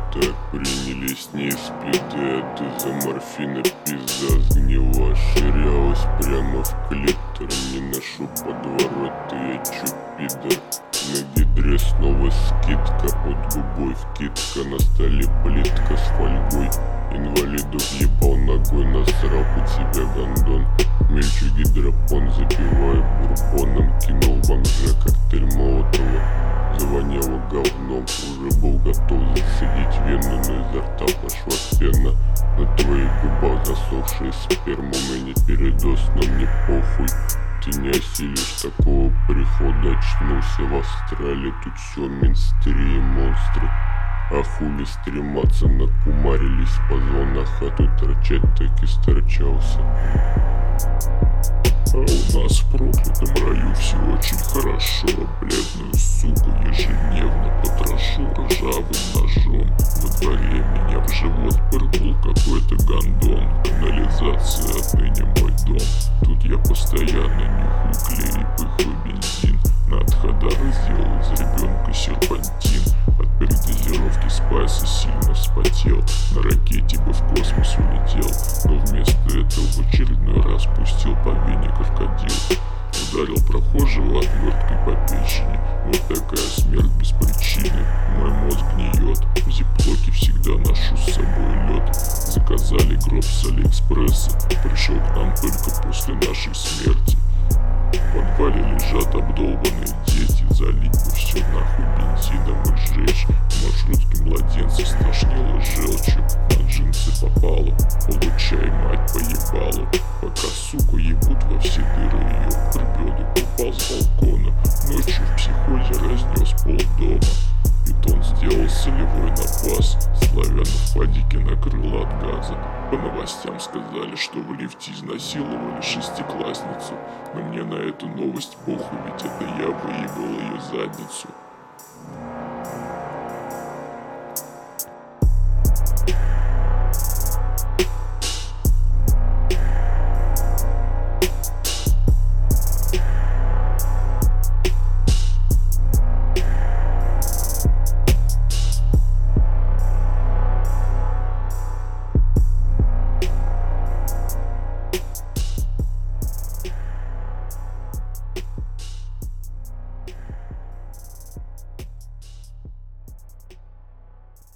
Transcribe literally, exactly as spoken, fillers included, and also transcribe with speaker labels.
Speaker 1: Так принялись неисплеты, а ты за морфина пизда сгнила. Ширялась прямо в клитор, не ношу подвороты, я чё пидор. На гидре снова скидка, под губой вкидка, на столе плитка с фольгой. Инвалидов ебал ногой, насрал под себя гондон. Мельчу гидропон, запиваю бурбоном, кинул бомжа коктейль Молотова. Завоняло говном, уже был готов засадить вену, но изо рта пошла пена. На твоих губах засохшая сперма, у меня передоз, но мне похуй. Ты не осилишь такого прихода, очнулся в Австралии, тут все мейнстрим, монстры. А хули стрематься, накумарились по зонах, а тут торчать так и сторчался.
Speaker 2: А у нас в проклятом раю все очень хорошо. Бледную суку ежедневно потрошу ржавым ножом. Во дворе меня в живот пырнул какой-то гондон. Канализация отныне мой дом. Тут я постоянно нюхаю клей и пыхаю бензин. На отходары сделал из ребенка серпантин. От передозировки спайса сильно вспотел. На ракете бы в космос улетел, но вместо этого в очередной раз пустил по вене крокодил. Ударил прохожего отверткой по печени. Вот такая смерть без причины. Мой мозг гниет. В зиплоке всегда ношу с собой лед. Заказали гроб с Алиэкспресса. Пришел к нам только после нашей смерти. В подвале лежат обдолбанные дети. Залить бы все нахуй бензином и сжечь. В маршрутке младенца стошнило желчью. На джинсы попало. Получай, мать, поебалу. Пока суку ебут во все дыры ее. Прибеду упал с балкона. Ночью в психозе разнес полдома. Питон сделал солевой напас. Славяна в падике накрыла от газа. По новостям сказали, что в лифте изнасиловали шестиклассницу. Но мне на эту новость похуй, ведь это я выебал ее задницу.